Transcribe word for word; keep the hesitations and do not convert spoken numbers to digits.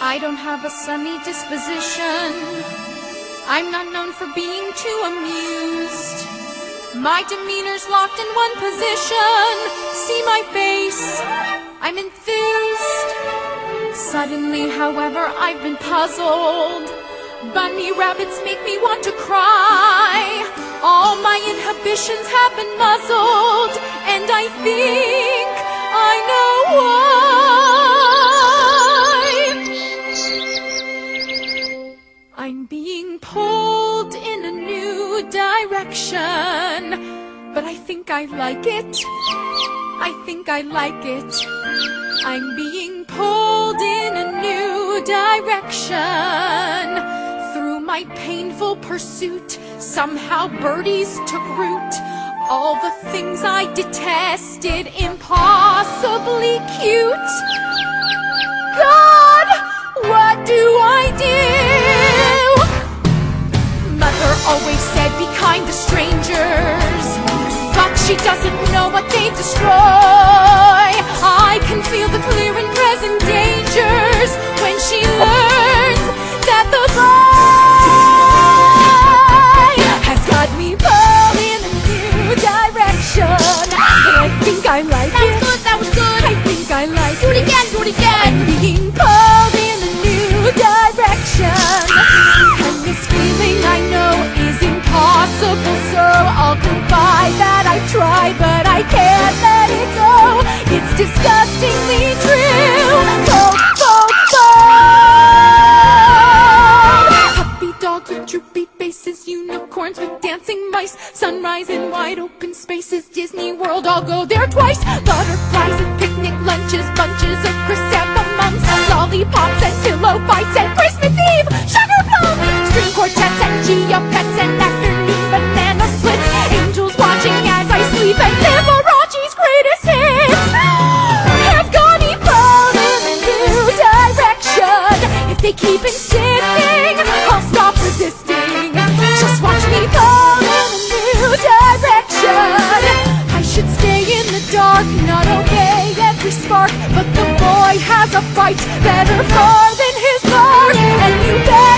I don't have a sunny disposition. I'm not known for being too amused. My demeanor's locked in one position. See my face, I'm enthused. Suddenly, however, I've been puzzled. Bunny rabbits make me want to cry. All my inhibitions have been muzzled, and I think I know why. I'm being pulled in a new direction, but I think I like it. I think I like it. I'm being pulled in a new direction. Through my painful pursuit, somehow birdies took root. All the things I detested, impossibly cute. God, what do I do? Mother always said be kind to strangers, but she doesn't know what they destroy. I can feel the clear and present dangers when she learns that the boy has got me pulled in a new direction. But I think I like That it. was good, that was good. I think I like Do it it. again, do it again. I'm being pulled in a new direction, and this feeling I know is impossible, so I'll confide that I try, but I can't let it go. It's disgustingly true. Bold, bold, bold. Puppy dogs with droopy faces, unicorns with dancing mice, sunrise in wide open spaces, Disney World, I'll go there twice. Butterflies and picnic lunches, bunches of chrysanthemums, lollipops and pillow fights and Christmas Eve sugar plums, string quartets and geopets and afternoon banana splits, angels watching as I sleep and Liberace's greatest hits have got me pulled in a new direction. If they keep insisting, I'll stop resisting. Just watch me pull in a new direction. I should stay in the dark, not obey every spark, but the boy has a fight better far than his mark, and you bet